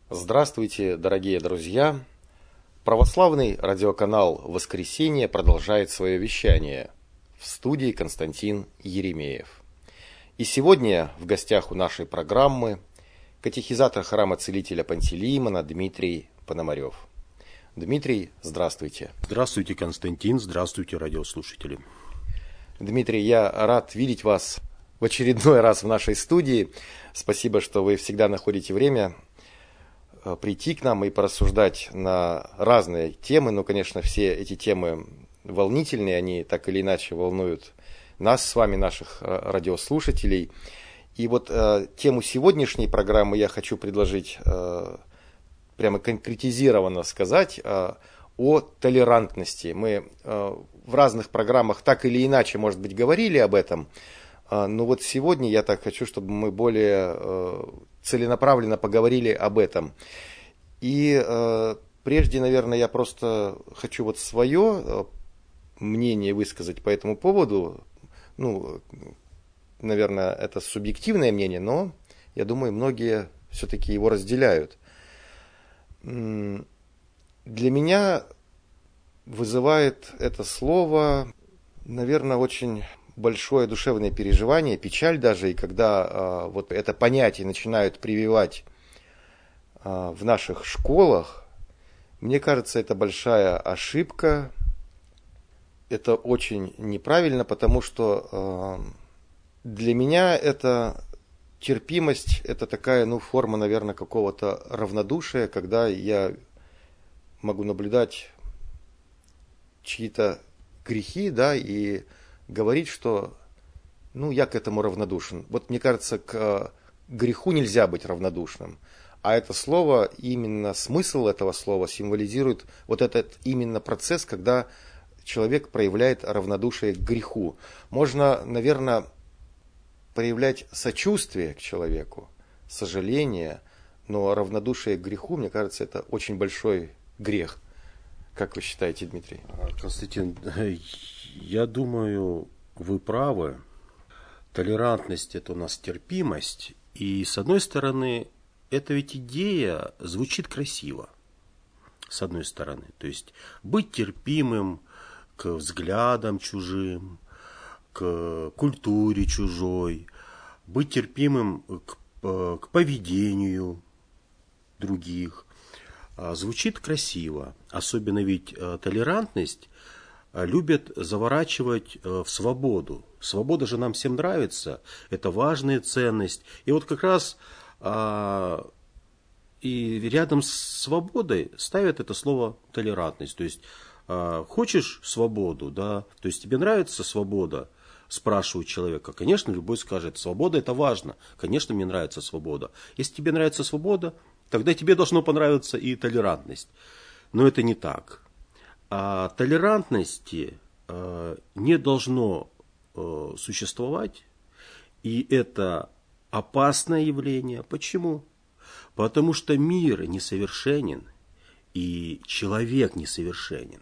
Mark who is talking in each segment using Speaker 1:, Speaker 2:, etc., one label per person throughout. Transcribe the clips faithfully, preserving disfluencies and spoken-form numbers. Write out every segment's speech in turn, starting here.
Speaker 1: Здравствуйте, дорогие друзья! Православный радиоканал «Воскресенье» продолжает свое вещание. В студии Константин Еремеев. И сегодня в гостях у нашей программы катехизатор храма Целителя Пантелеимона Дмитрий Пономарев. Дмитрий, здравствуйте.
Speaker 2: Здравствуйте, Константин, здравствуйте, радиослушатели.
Speaker 1: Дмитрий, я рад видеть вас в очередной раз в нашей студии. Спасибо, что вы всегда находите время прийти к нам и порассуждать на разные темы. Ну, конечно, все эти темы волнительные, они так или иначе волнуют нас с вами, наших радиослушателей. И вот э, тему сегодняшней программы я хочу предложить, э, прямо конкретизированно сказать, э, о толерантности. Мы э, в разных программах так или иначе, может быть, говорили об этом, э, но вот сегодня я так хочу, чтобы мы более э, целенаправленно поговорили об этом. И э, прежде, наверное, я просто хочу вот свое э, мнение высказать по этому поводу. Ну, наверное, это субъективное мнение, но я думаю, многие все-таки его разделяют. Для меня вызывает это слово, наверное, очень большое душевное переживание, печаль даже, и когда а, вот это понятие начинают прививать а, в наших школах, мне кажется, это большая ошибка, это очень неправильно, потому что а, для меня это терпимость, это такая, ну, форма, наверное, какого-то равнодушия, когда я могу наблюдать чьи-то грехи, да, и говорить, что, ну, я к этому равнодушен. Вот мне кажется, к греху нельзя быть равнодушным. А это слово, именно смысл этого слова символизирует вот этот именно процесс, когда человек проявляет равнодушие к греху. Можно, наверное, проявлять сочувствие к человеку, сожаление, но равнодушие к греху, мне кажется, это очень большой грех. Как вы считаете, Дмитрий?
Speaker 2: Константин, я думаю, вы правы. Толерантность – это у нас терпимость. И, с одной стороны, эта ведь идея звучит красиво. С одной стороны. То есть, быть терпимым к взглядам чужим, к культуре чужой, быть терпимым к, к поведению других. Звучит красиво. Особенно ведь толерантность любят заворачивать в свободу. Свобода же нам всем нравится. Это важная ценность. И вот как раз а, и рядом с свободой ставят это слово толерантность. То есть а, хочешь свободу, да, то есть тебе нравится свобода, спрашивают человека. Конечно, любой скажет, свобода это важно. Конечно, мне нравится свобода. Если тебе нравится свобода, тогда тебе должно понравиться и толерантность. Но это не так. А толерантности э, не должно э, существовать. И это опасное явление. Почему? Потому что мир несовершенен. И человек несовершенен.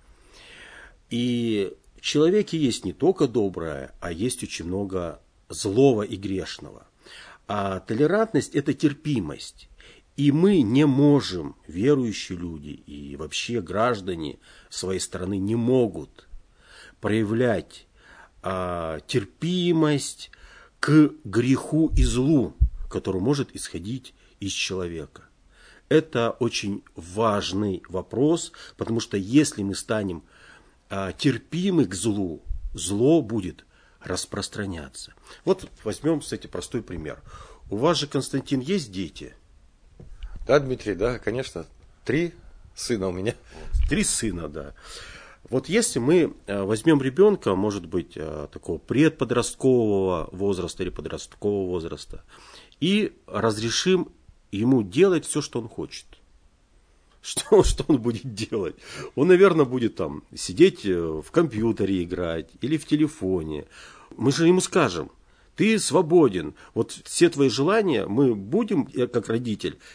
Speaker 2: И в человеке есть не только доброе, а есть очень много злого и грешного. А толерантность – это терпимость. И мы не можем, верующие люди и вообще граждане своей страны не могут проявлять а, терпимость к греху и злу, который может исходить из человека. Это очень важный вопрос, потому что если мы станем а, терпимы к злу, зло будет распространяться. Вот возьмем, кстати, простой пример. У вас же, Константин, есть дети?
Speaker 1: Да, Дмитрий, да, конечно. Три сына у меня.
Speaker 2: Три сына, да. Вот если мы возьмем ребенка, может быть, такого предподросткового возраста или подросткового возраста, и разрешим ему делать все, что он хочет. Что, что он будет делать? Он, наверное, будет там сидеть в компьютере играть или в телефоне. Мы же ему скажем, ты свободен. Вот все твои желания мы будем, как родитель,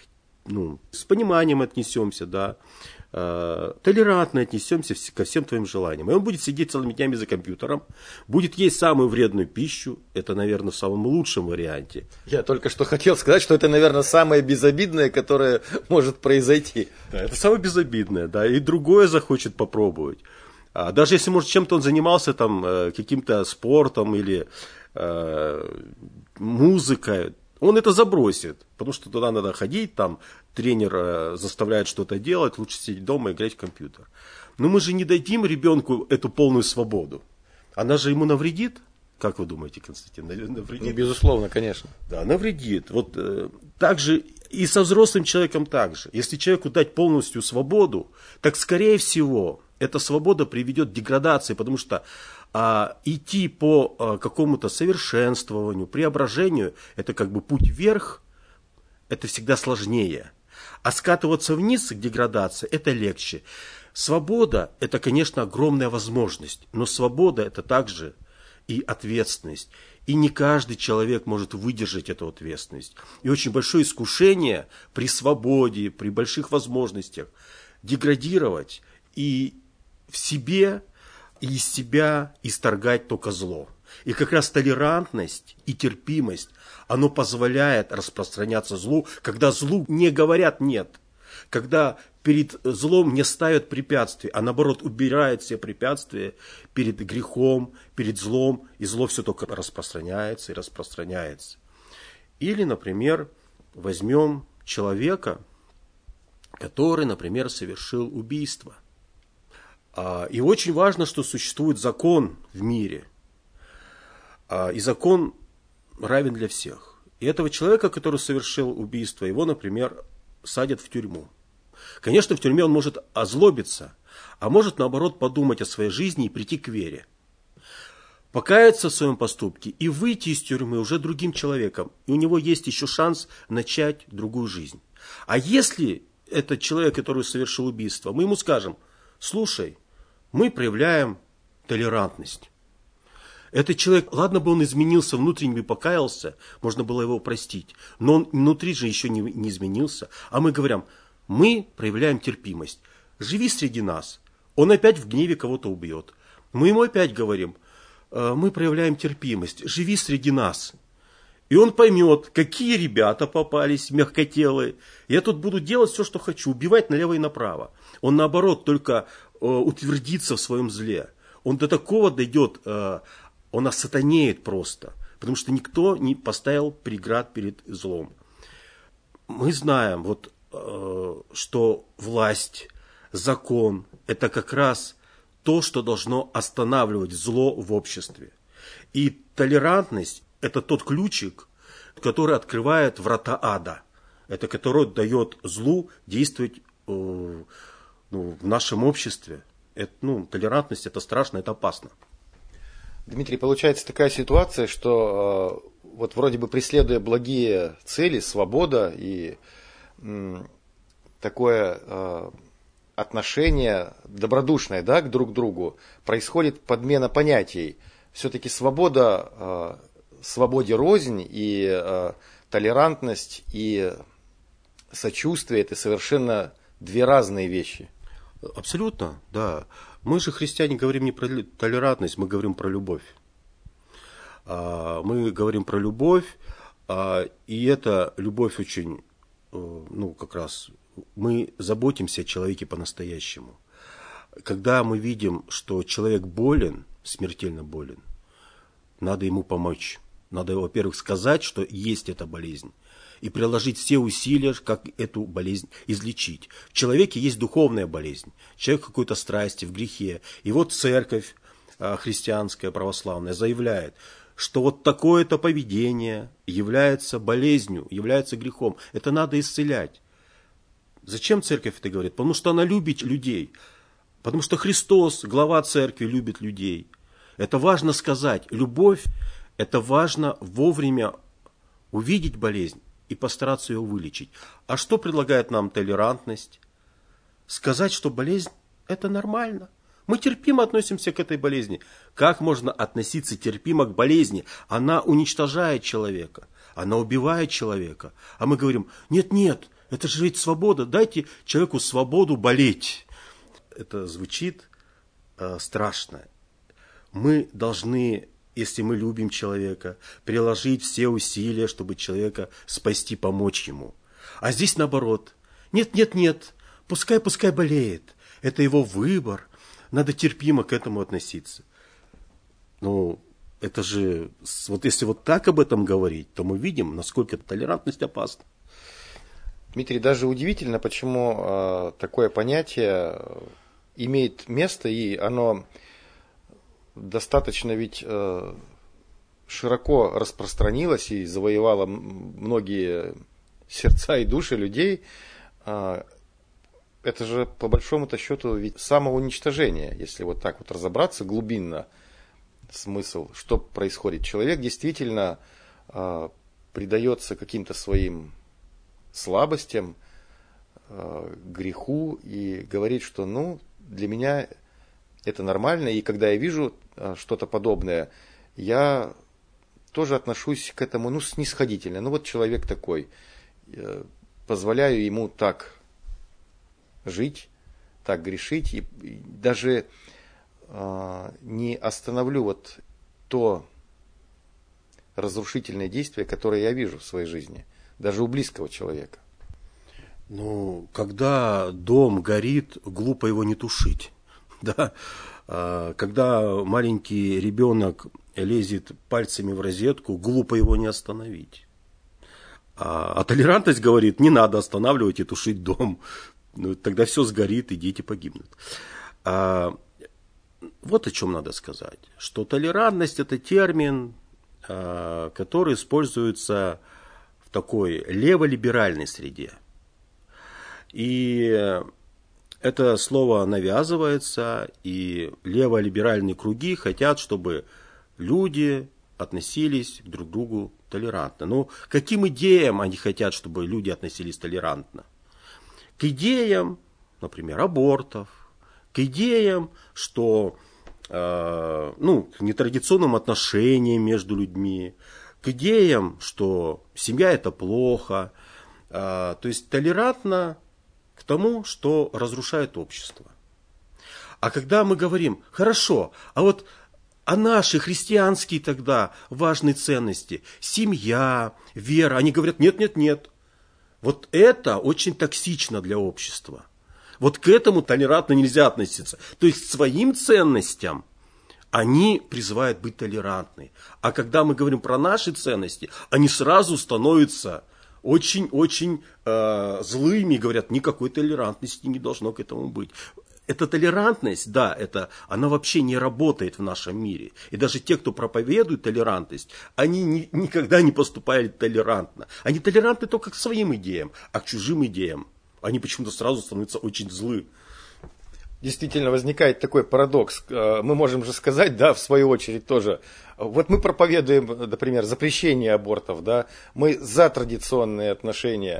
Speaker 2: ну, с пониманием отнесемся, да, э, толерантно отнесемся ко всем твоим желаниям. И он будет сидеть целыми днями за компьютером, будет есть самую вредную пищу, это, наверное, в самом лучшем варианте.
Speaker 1: Я только что хотел сказать, что это, наверное, самое безобидное, которое может произойти.
Speaker 2: Да, это самое безобидное, да, и другое захочет попробовать. А даже если, может, чем-то он занимался, там, э, каким-то спортом или э, музыкой, он это забросит, потому что туда надо ходить, там тренер э, заставляет что-то делать, лучше сидеть дома и играть в компьютер. Но мы же не дадим ребенку эту полную свободу. Она же ему навредит? Как вы думаете, Константин, навредит?
Speaker 1: Ну, безусловно, конечно.
Speaker 2: Да, навредит. Вот э, так же и со взрослым человеком так же. Если человеку дать полностью свободу, так, скорее всего, эта свобода приведет к деградации, потому что а, идти по а, какому-то совершенствованию, преображению, это как бы путь вверх, это всегда сложнее. А скатываться вниз к деградации, это легче. Свобода, это, конечно, огромная возможность, но свобода, это также и ответственность. И не каждый человек может выдержать эту ответственность. И очень большое искушение при свободе, при больших возможностях деградировать и в себе и из себя исторгать только зло. И как раз толерантность и терпимость, оно позволяет распространяться злу, когда злу не говорят «нет», когда перед злом не ставят препятствий, а наоборот убирают все препятствия перед грехом, перед злом, и зло все только распространяется и распространяется. Или, например, возьмем человека, который, например, совершил убийство. И очень важно, что существует закон в мире. И закон равен для всех. И этого человека, который совершил убийство, его, например, садят в тюрьму. Конечно, в тюрьме он может озлобиться, а может, наоборот, подумать о своей жизни и прийти к вере. Покаяться в своем поступке и выйти из тюрьмы уже другим человеком. И у него есть еще шанс начать другую жизнь. А если этот человек, который совершил убийство, мы ему скажем: слушай, мы проявляем толерантность. Этот человек, ладно бы он изменился внутренне и покаялся, можно было его простить, но он внутри же еще не, не изменился. А мы говорим: мы проявляем терпимость, живи среди нас. Он опять в гневе кого-то убьет. Мы ему опять говорим: мы проявляем терпимость, живи среди нас. И он поймет, какие ребята попались мягкотелые. Я тут буду делать все, что хочу, убивать налево и направо. Он, наоборот, только э, утвердится в своем зле. Он до такого дойдет, э, он осатанеет просто. Потому что никто не поставил преград перед злом. Мы знаем, вот, э, что власть, закон – это как раз то, что должно останавливать зло в обществе. И толерантность – это тот ключик, который открывает врата ада. Это который дает злу действовать э, ну, в нашем обществе. Это, ну, толерантность – это страшно, это опасно.
Speaker 1: Дмитрий, получается такая ситуация, что э, вот вроде бы преследуя благие цели, свобода и э, такое э, отношение добродушное, да, к друг другу, происходит подмена понятий. Все-таки свобода, э, свободе рознь, и э, толерантность, и сочувствие – это совершенно две разные вещи.
Speaker 2: Абсолютно, да. Мы же, христиане, говорим не про толерантность, мы говорим про любовь. Мы говорим про любовь, и эта любовь очень, ну, как раз, мы заботимся о человеке по-настоящему. Когда мы видим, что человек болен, смертельно болен, надо ему помочь. Надо, во-первых, сказать, что есть эта болезнь, и приложить все усилия, как эту болезнь излечить. В человеке есть духовная болезнь, человек в какой-то страсти, в грехе. И вот церковь христианская, православная заявляет, что вот такое-то поведение является болезнью, является грехом. Это надо исцелять. Зачем церковь это говорит? Потому что она любит людей. Потому что Христос, глава церкви, любит людей. Это важно сказать. Любовь, это важно вовремя увидеть болезнь и постараться ее вылечить. А что предлагает нам толерантность? Сказать, что болезнь – это нормально. Мы терпимо относимся к этой болезни. Как можно относиться терпимо к болезни? Она уничтожает человека, она убивает человека. А мы говорим: нет, нет, Это же ведь свобода. Дайте человеку свободу болеть. Это звучит э, страшно. Мы должны, если мы любим человека, приложить все усилия, чтобы человека спасти, помочь ему. А здесь наоборот. Нет, нет, нет. Пускай, пускай болеет. Это его выбор. Надо терпимо к этому относиться. Ну, это же, вот если вот так об этом говорить, то мы видим, насколько толерантность опасна.
Speaker 1: Дмитрий, даже удивительно, почему э, такое понятие имеет место, и оно достаточно ведь э, широко распространилось и завоевало многие сердца и души людей. Э, это же по большому-то счету ведь самоуничтожение, если вот так вот разобраться глубинно. Смысл, что происходит. Человек действительно э, предается каким-то своим слабостям, э, греху и говорит, что ну, для меня это нормально. И когда я вижу э, что-то подобное, я тоже отношусь к этому ну, снисходительно. Ну вот человек такой. Э, позволяю ему так жить, так грешить. И, и даже не остановлю вот то разрушительное действие, которое я вижу в своей жизни, даже у близкого человека.
Speaker 2: Ну, когда дом горит, глупо его не тушить. Да? Когда маленький ребенок лезет пальцами в розетку, глупо его не остановить. А, а толерантность говорит, не надо останавливать и тушить дом. Ну, тогда все сгорит, и дети погибнут. А, Вот о чем надо сказать, что толерантность – это термин, который используется в такой леволиберальной среде. И это слово навязывается, и леволиберальные круги хотят, чтобы люди относились друг к другу толерантно. Но к каким идеям они хотят, чтобы люди относились толерантно? К идеям, например, абортов, к идеям, что э, ну, к нетрадиционным отношениям между людьми, к идеям, что семья это плохо, э, то есть толерантно к тому, что разрушает общество. А когда мы говорим, хорошо, а вот а наши христианские тогда важные ценности, семья, вера, они говорят, нет, нет, нет, вот это очень токсично для общества. Вот к этому толерантно нельзя относиться. То есть к своим ценностям они призывают быть толерантны. А когда мы говорим про наши ценности, они сразу становятся очень-очень э, злыми, говорят, никакой толерантности не должно к этому быть. Эта толерантность, да, это, она вообще не работает в нашем мире. И даже те, кто проповедует толерантность, они ни, никогда не поступают толерантно. Они толерантны только к своим идеям, а к чужим идеям они почему-то сразу становятся очень злы.
Speaker 1: Действительно возникает такой парадокс. Мы можем же сказать, да, в свою очередь тоже. Вот мы проповедуем, например, запрещение абортов, да, мы за традиционные отношения.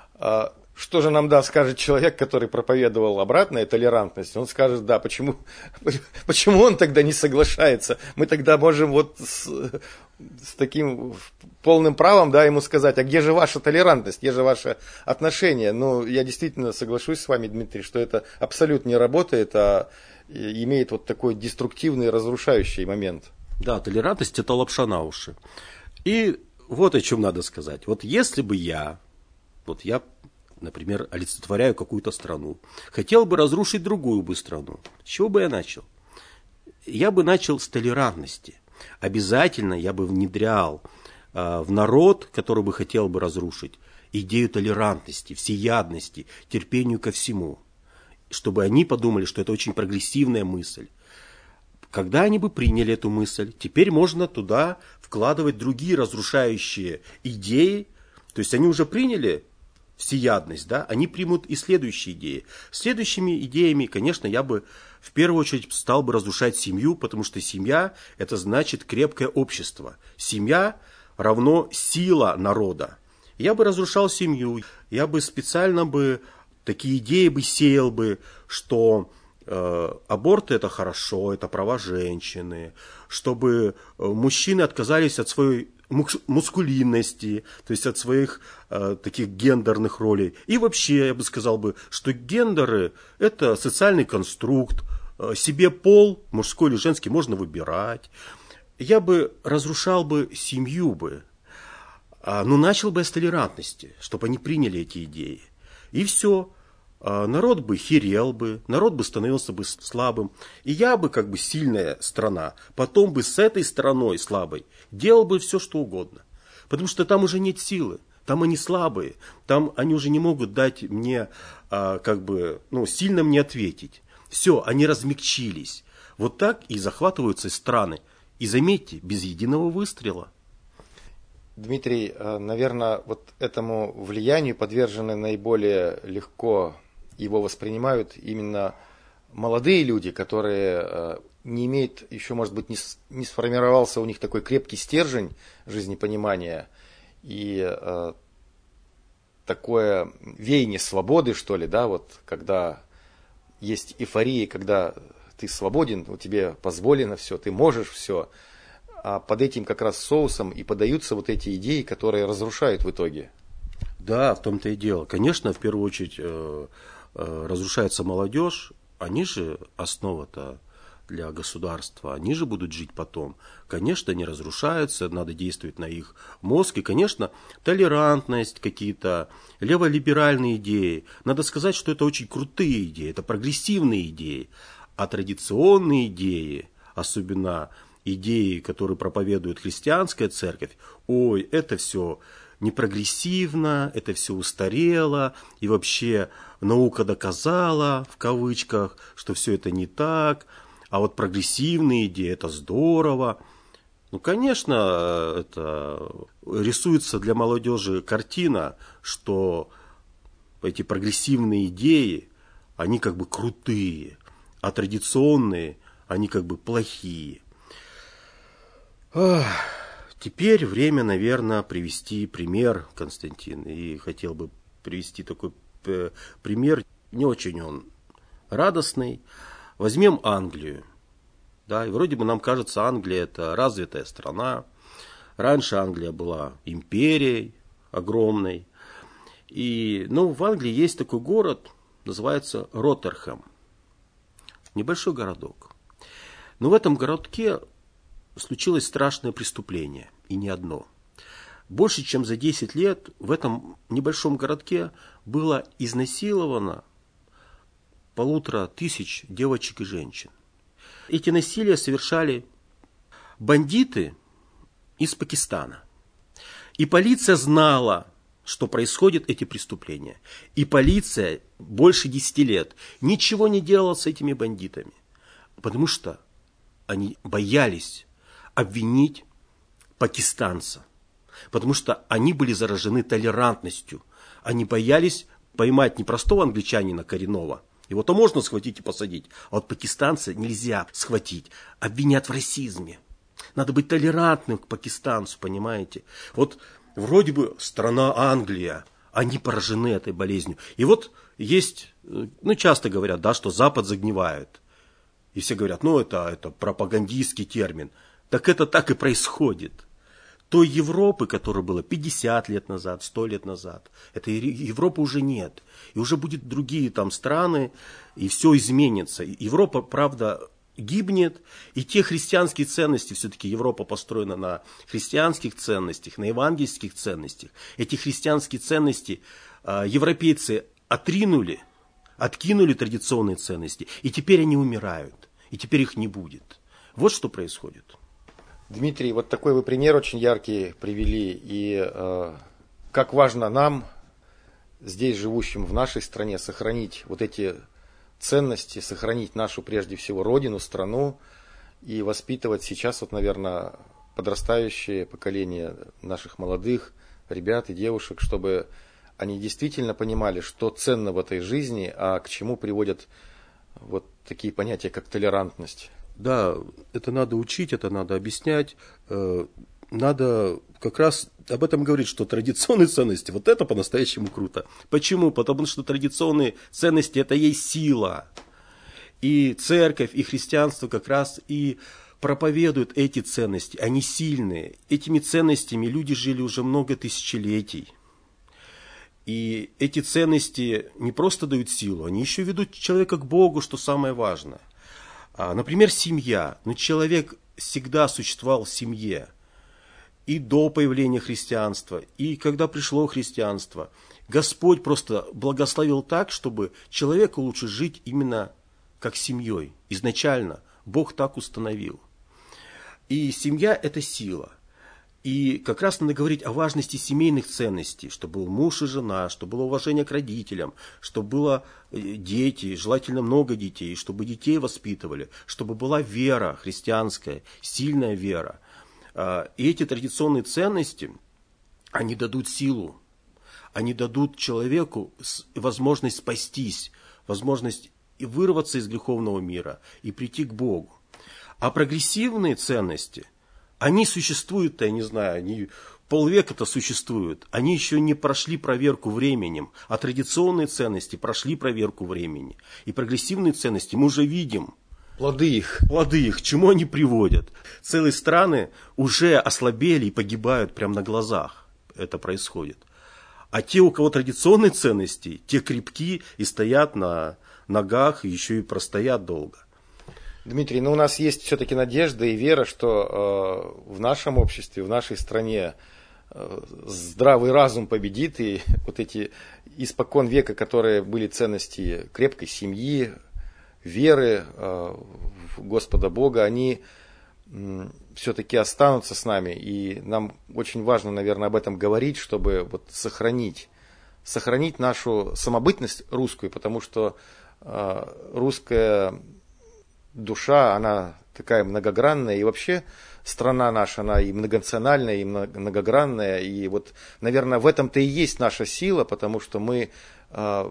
Speaker 1: Что же нам, да, скажет человек, который проповедовал обратную толерантность? Он скажет, да, почему, почему он тогда не соглашается? Мы тогда можем вот с, с таким полным правом, да, ему сказать, а где же ваша толерантность, где же ваше отношение? Ну, я действительно соглашусь с вами, Дмитрий, что это абсолютно не работает, а имеет вот такой деструктивный, разрушающий момент.
Speaker 2: Да, толерантность – это лапша на уши. И вот о чем надо сказать. Вот если бы я, вот я... например, олицетворяю какую-то страну, хотел бы разрушить другую бы страну. С чего бы я начал? Я бы начал с толерантности. Обязательно я бы внедрял э, в народ, который бы хотел бы разрушить, идею толерантности, всеядности, терпению ко всему. Чтобы они подумали, что это очень прогрессивная мысль. Когда они бы приняли эту мысль, теперь можно туда вкладывать другие разрушающие идеи. То есть они уже приняли всеядность, да, они примут и следующие идеи. Следующими идеями, конечно, я бы в первую очередь стал бы разрушать семью, потому что семья – это значит крепкое общество. Семья равно сила народа. Я бы разрушал семью, я бы специально бы такие идеи бы сеял бы, что э, аборт – это хорошо, это права женщины, чтобы мужчины отказались от своей мускулинности, то есть от своих э, таких гендерных ролей. И вообще, я бы сказал бы, что гендеры – это социальный конструкт, э, себе пол, мужской или женский, можно выбирать. Я бы разрушал бы семью бы, а, ну, начал бы с толерантности, чтобы они приняли эти идеи. И все. Народ бы херел бы, народ бы становился бы слабым. И я бы, как бы сильная страна, потом бы с этой страной слабой делал бы все, что угодно. Потому что там уже нет силы, там они слабые, там они уже не могут дать мне, а, как бы, ну, сильно мне ответить. Все, они размягчились. Вот так и захватываются страны. И заметьте, без единого выстрела.
Speaker 1: Дмитрий, наверное, вот этому влиянию подвержены наиболее легко, его воспринимают именно молодые люди, которые не имеют, еще, может быть, не, не сформировался у них такой крепкий стержень жизнепонимания и э, такое веяние свободы, что ли, да, вот когда есть эйфория, когда ты свободен, у тебе позволено все, ты можешь все, а под этим как раз соусом и подаются вот эти идеи, которые разрушают в итоге.
Speaker 2: Да, в том-то и дело. Конечно, в первую очередь э, э, разрушается молодежь, они же основа-то для государства, они же будут жить потом. Конечно, они разрушаются, надо действовать на их мозг. И, конечно, толерантность, какие-то леволиберальные идеи. Надо сказать, что это очень крутые идеи, это прогрессивные идеи. А традиционные идеи, особенно идеи, которые проповедует христианская церковь, ой, это все не прогрессивно, это все устарело, и вообще наука доказала, в кавычках, что все это не так, а вот прогрессивные идеи, это здорово. Ну, конечно, это рисуется для молодежи картина, что эти прогрессивные идеи, они как бы крутые, а традиционные, они как бы плохие. Ах, теперь время, наверное, привести пример, Константин. И хотел бы привести такой пример, не очень он радостный. Возьмем Англию. Да, и вроде бы нам кажется, Англия это развитая страна. Раньше Англия была империей огромной. И, ну, в Англии есть такой город, называется Роттерхэм. Небольшой городок. Но в этом городке случилось страшное преступление, и не одно. Больше чем за десять лет в этом небольшом городке было изнасиловано полутора тысяч девочек и женщин. Эти насилия совершали бандиты из Пакистана. И полиция знала, что происходят эти преступления. И полиция больше десяти лет ничего не делала с этими бандитами, потому что они боялись обвинить пакистанца, потому что они были заражены толерантностью. Они боялись поймать не простого англичанина коренного, его-то можно схватить и посадить, а вот пакистанца нельзя схватить, обвинят в расизме. Надо быть толерантным к пакистанцу, понимаете? Вот вроде бы страна Англия, они поражены этой болезнью. И вот есть, ну часто говорят, да, что Запад загнивает. И все говорят, ну это, это пропагандистский термин. Так это так и происходит. Той Европы, которая была пятьдесят лет назад, сто лет назад, этой Европы уже нет. И уже будут другие там страны, и все изменится. Европа, правда, гибнет, и те христианские ценности, все-таки Европа построена на христианских ценностях, на евангельских ценностях. Эти христианские ценности э, европейцы отринули, откинули традиционные ценности, и теперь они умирают, и теперь их не будет. Вот что происходит.
Speaker 1: Дмитрий, вот такой вы пример очень яркий привели, и э, как важно нам, здесь живущим в нашей стране, сохранить вот эти ценности, сохранить нашу, прежде всего, родину, страну, и воспитывать сейчас, вот, наверное, подрастающее поколение наших молодых ребят и девушек, чтобы они действительно понимали, что ценно в этой жизни, а к чему приводят вот такие понятия, как толерантность.
Speaker 2: Да, это надо учить, это надо объяснять. Надо как раз об этом говорить, что традиционные ценности, вот это по-настоящему круто. Почему? Потому что традиционные ценности – это есть сила. И церковь, и христианство как раз и проповедуют эти ценности, они сильные. Этими ценностями люди жили уже много тысячелетий. И эти ценности не просто дают силу, они еще ведут человека к Богу, что самое важное. Например, семья. Но человек всегда существовал в семье. И до появления христианства, и когда пришло христианство. Господь просто благословил так, чтобы человеку лучше жить именно как семьей. Изначально Бог так установил. И семья – это сила. И как раз надо говорить о важности семейных ценностей, чтобы был муж и жена, чтобы было уважение к родителям, чтобы было дети, желательно много детей, чтобы детей воспитывали, чтобы была вера христианская, сильная вера. И эти традиционные ценности, они дадут силу, они дадут человеку возможность спастись, возможность и вырваться из греховного мира и прийти к Богу. А прогрессивные ценности, они существуют, я не знаю, они полвека-то существуют, они еще не прошли проверку временем, а традиционные ценности прошли проверку времени. И прогрессивные ценности мы уже видим.
Speaker 1: Плоды их.
Speaker 2: Плоды их, к чему они приводят? Целые страны уже ослабели и погибают прямо на глазах. Это происходит. А те, у кого традиционные ценности, те крепки и стоят на ногах, и еще и простоят долго.
Speaker 1: Дмитрий, ну у нас есть все-таки надежда и вера, что э, в нашем обществе, в нашей стране э, здравый разум победит, и вот эти испокон века, которые были ценности крепкой семьи, веры э, в Господа Бога, они э, все-таки останутся с нами. И нам очень важно, наверное, об этом говорить, чтобы вот сохранить, сохранить нашу самобытность русскую, потому что э, русская душа, она такая многогранная, и вообще страна наша, она и многонациональная, и многогранная, и вот, наверное, в этом-то и есть наша сила, потому что мы э,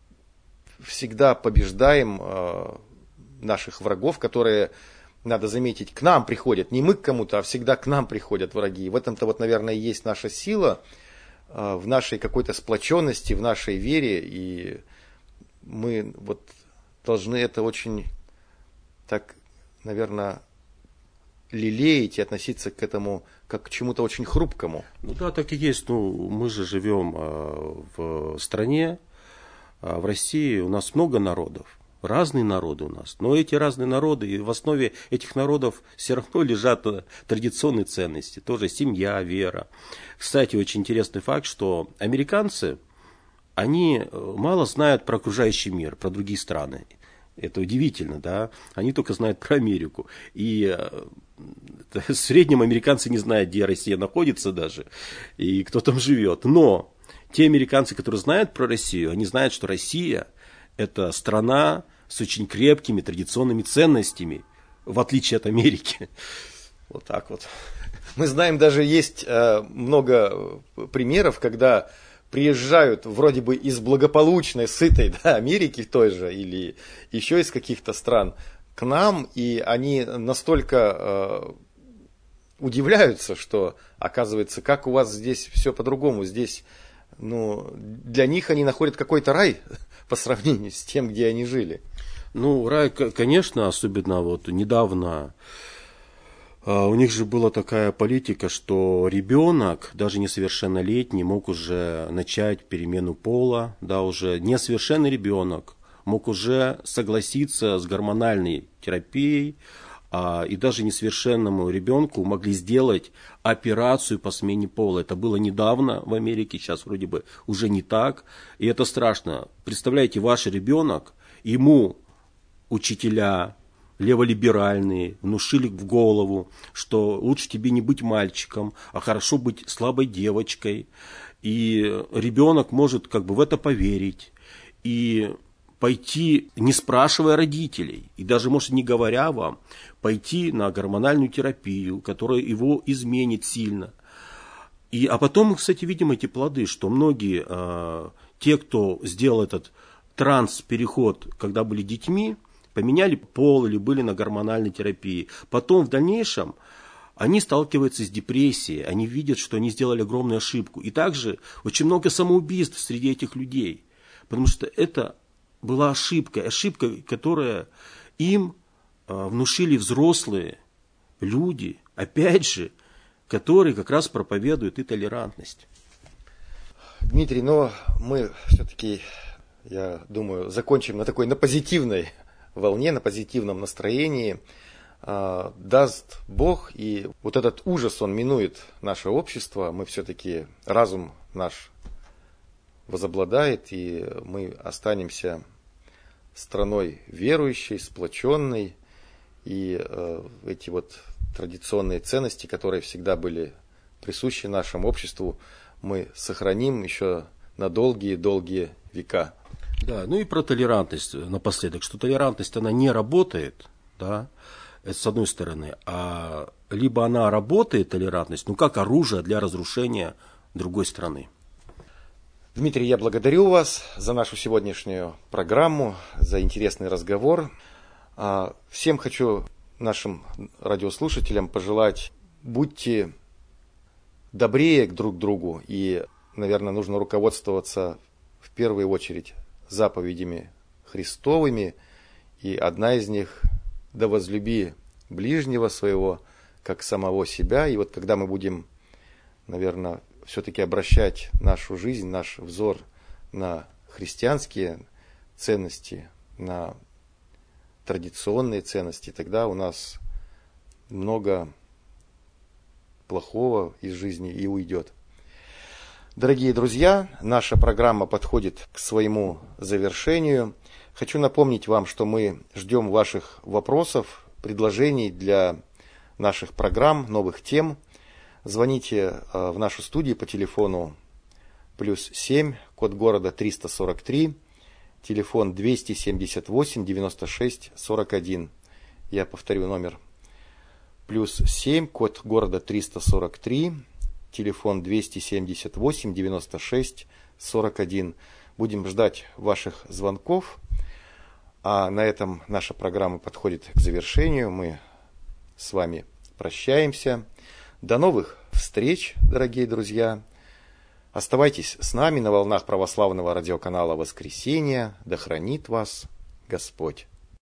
Speaker 1: всегда побеждаем э, наших врагов, которые, надо заметить, к нам приходят, не мы к кому-то, а всегда к нам приходят враги. И в этом-то, вот, наверное, и есть наша сила, э, в нашей какой-то сплоченности, в нашей вере, и мы вот должны это очень так, наверное, лелеять и относиться к этому как к чему-то очень хрупкому.
Speaker 2: Ну да, так и есть. Ну, мы же живем в стране, в России у нас много народов, разные народы у нас. Но эти разные народы, и в основе этих народов все равно лежат традиционные ценности. Тоже семья, вера. Кстати, очень интересный факт, что американцы, они мало знают про окружающий мир, про другие страны. Это удивительно, да? Они только знают про Америку. И в среднем американцы не знают, где Россия находится даже, и кто там живет. Но те американцы, которые знают про Россию, они знают, что Россия – это страна с очень крепкими традиционными ценностями, в отличие от Америки. Вот так вот.
Speaker 1: Мы знаем, даже есть много примеров, когда приезжают вроде бы из благополучной, сытой, да, Америки той же, или еще из каких-то стран, к нам, и они настолько э, удивляются, что, оказывается, как у вас здесь все по-другому. Здесь, ну, для них они находят какой-то рай по сравнению с тем, где они жили.
Speaker 2: Ну, рай, конечно, особенно вот недавно. У них же была такая политика, что ребенок, даже несовершеннолетний, мог уже начать перемену пола, да, уже несовершенный ребенок мог уже согласиться с гормональной терапией, а, и даже несовершенному ребенку могли сделать операцию по смене пола. Это было недавно в Америке, сейчас вроде бы уже не так, и это страшно. Представляете, ваш ребенок, ему учителя леволиберальные внушили в голову, что лучше тебе не быть мальчиком, а хорошо быть слабой девочкой. И ребенок может как бы в это поверить и пойти, не спрашивая родителей, и даже, может, не говоря вам, пойти на гормональную терапию, которая его изменит сильно. И, а потом мы, кстати, видим эти плоды, что многие, э, те, кто сделал этот транс-переход, когда были детьми, поменяли пол или были на гормональной терапии. Потом в дальнейшем они сталкиваются с депрессией, они видят, что они сделали огромную ошибку. И также очень много самоубийств среди этих людей, потому что это была ошибка, ошибка, которую им внушили взрослые, люди, опять же, которые как раз проповедуют и толерантность.
Speaker 1: Дмитрий, но мы все-таки, я думаю, закончим на такой, на позитивной волне, на позитивном настроении. Даст Бог, и вот этот ужас, он минует наше общество, мы все-таки, разум наш возобладает, и мы останемся страной верующей, сплоченной, и э, эти вот традиционные ценности, которые всегда были присущи нашему обществу, мы сохраним еще на долгие-долгие века.
Speaker 2: Да, ну и про толерантность напоследок, что толерантность, она не работает, да, это с одной стороны, а либо она работает, толерантность, ну как оружие для разрушения другой страны.
Speaker 1: Дмитрий, я благодарю вас за нашу сегодняшнюю программу, за интересный разговор. Всем хочу, нашим радиослушателям, пожелать, будьте добрее друг к другу, и, наверное, нужно руководствоваться в первую очередь заповедями Христовыми, и одна из них – да возлюби ближнего своего, как самого себя. И вот когда мы будем, наверное, все-таки обращать нашу жизнь, наш взор на христианские ценности, на традиционные ценности, тогда у нас много плохого из жизни и уйдет. Дорогие друзья, наша программа подходит к своему завершению. Хочу напомнить вам, что мы ждем ваших вопросов, предложений для наших программ, новых тем. Звоните в нашу студию по телефону плюс семь, код города триста сорок три, телефон двести семьдесят восемь девяносто шесть сорок один. Я повторю номер. Плюс семь, код города триста сорок три, телефон двести семьдесят восемь девяносто шесть сорок один. Будем ждать ваших звонков. А на этом наша программа подходит к завершению. Мы с вами прощаемся. До новых встреч, дорогие друзья. Оставайтесь с нами на волнах православного радиоканала «Воскресенье». Да хранит вас Господь.